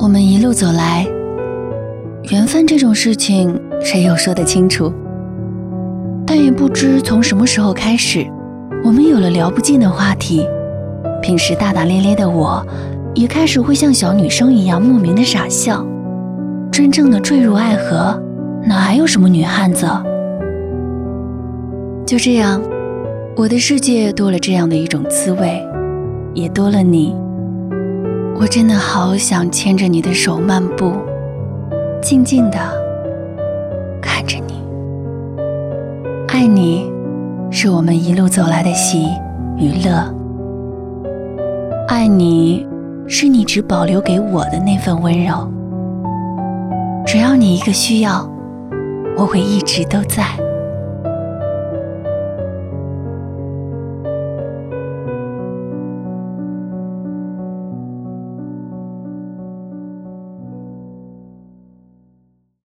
我们一路走来，缘分这种事情谁又说得清楚？但也不知从什么时候开始，我们有了聊不尽的话题。平时大大咧咧的我，也开始会像小女生一样莫名的傻笑。真正的坠入爱河，哪还有什么女汉子？就这样，我的世界多了这样的一种滋味，也多了你。我真的好想牵着你的手漫步，静静地看着你。爱你，是我们一路走来的喜与乐。爱你，是你只保留给我的那份温柔。只要你一个需要，我会一直都在。